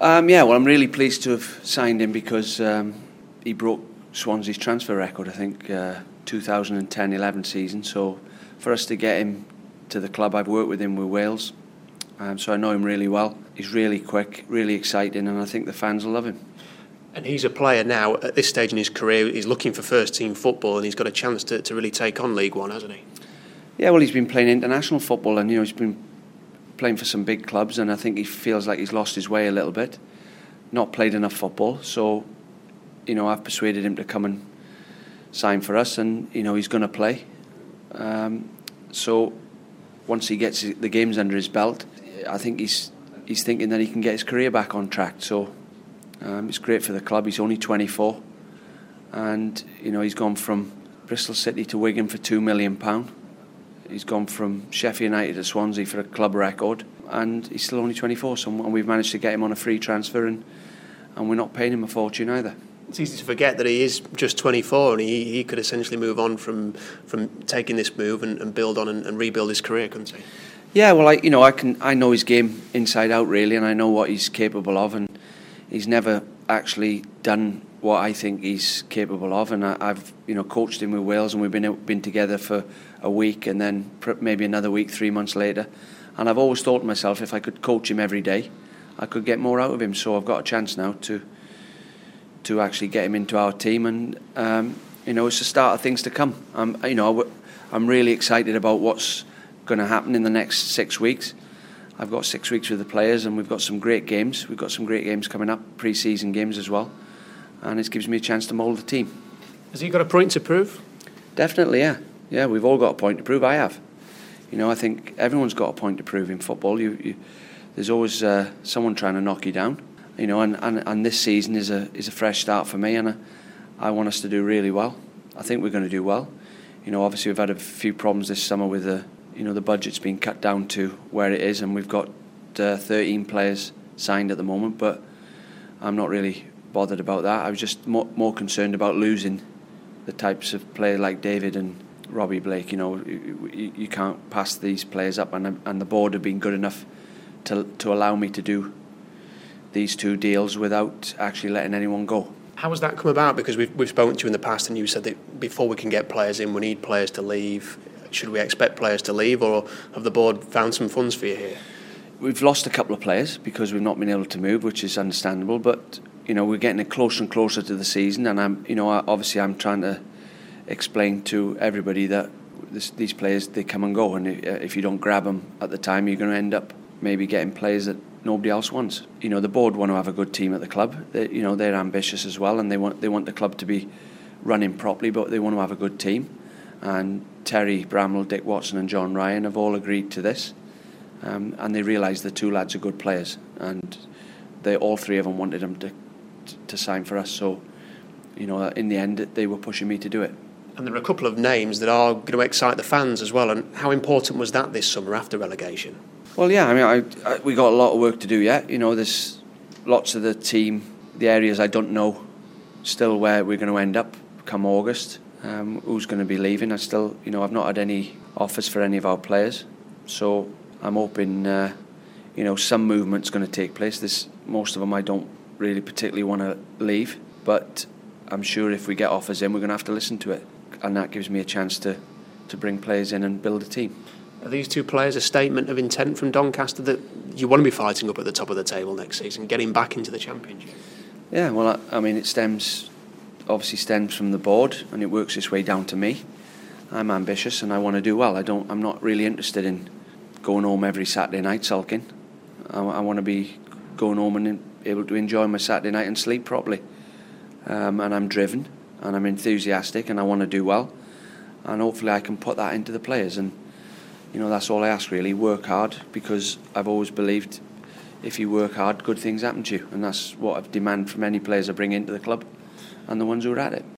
Yeah, well, I'm really pleased to have signed him because he broke Swansea's transfer record, I think, 2010-11 season. So for us to get him to the club, I've worked with him with Wales, so I know him really well. He's really quick, really exciting, and I think the fans will love him. And he's a player now, at this stage in his career, he's looking for first-team football, and he's got a chance to really take on League One, hasn't he? Yeah, well, he's been playing international football, and he's been playing for some big clubs, and I think he feels like he's lost his way a little bit, not played enough football. So, I've persuaded him to come and sign for us, and he's going to play. So once he gets the games under his belt, I think he's thinking that he can get his career back on track. So it's great for the club. He's only 24, and he's gone from Bristol City to Wigan for £2 million. He's gone from Sheffield United to Swansea for a club record, and he's still only 24. So we've managed to get him on a free transfer, and we're not paying him a fortune either. It's easy to forget that he is just 24, and he could essentially move on from taking this move and build on and rebuild his career, couldn't he? Yeah, well, I know his game inside out really, and I know what he's capable of, and he's never actually done what I think he's capable of, and I've coached him with Wales, and we've been together for a week, and then maybe another week 3 months later, and I've always thought to myself, if I could coach him every day, I could get more out of him. So I've got a chance now to actually get him into our team, and it's the start of things to come. I'm really excited about what's going to happen in the next 6 weeks. I've got 6 weeks with the players, and we've got some great games. We've got some great games coming up, pre-season games as well, and it gives me a chance to mould the team. Has he got a point to prove? Definitely, yeah. Yeah, we've all got a point to prove. I have. I think everyone's got a point to prove in football. There's always someone trying to knock you down. And this season is a fresh start for me, and I want us to do really well. I think we're going to do well. Obviously we've had a few problems this summer with the budget's been cut down to where it is, and we've got 13 players signed at the moment, but I'm not really bothered about that. I was just more concerned about losing the types of players like David and Robbie Blake. You can't pass these players up, and the board have been good enough to allow me to do these two deals without actually letting anyone go. How has that come about? Because we've spoken to you in the past, and you said that before we can get players in, we need players to leave. Should we expect players to leave, or have the board found some funds for you here? We've lost a couple of players because we've not been able to move, which is understandable. But we're getting closer and closer to the season, and I'm trying to explain to everybody that these players, they come and go, and if you don't grab them at the time, you're going to end up maybe getting players that nobody else wants. The board want to have a good team at the club. They're ambitious as well, and they want the club to be running properly, but they want to have a good team. And Terry Bramwell, Dick Watson and John Ryan have all agreed to this, and they realise the two lads are good players, and all three of them wanted them to sign for us. So in the end they were pushing me to do it. And there are a couple of names that are going to excite the fans as well, and how important was that this summer after relegation? Well, yeah, we got a lot of work to do yet. There's lots of the team, the areas I don't know still where we're going to end up come August. Who's going to be leaving? I've not had any offers for any of our players, so I'm hoping some movement's going to take place. Most of them I don't really particularly want to leave, but I'm sure if we get offers in, we're going to have to listen to it, and that gives me a chance to bring players in and build a team. Are these two players a statement of intent from Doncaster that you want to be fighting up at the top of the table next season, getting back into the Championship? Yeah, well, it stems from the board, and it works its way down to me. I'm ambitious and I want to do well. I'm not really interested in going home every Saturday night sulking. I want to be going home and able to enjoy my Saturday night and sleep properly. And I'm driven and I'm enthusiastic and I want to do well. And hopefully I can put that into the players. And that's all I ask really. Work hard, because I've always believed if you work hard, good things happen to you. And that's what I demand from any players I bring into the club and the ones who are at it.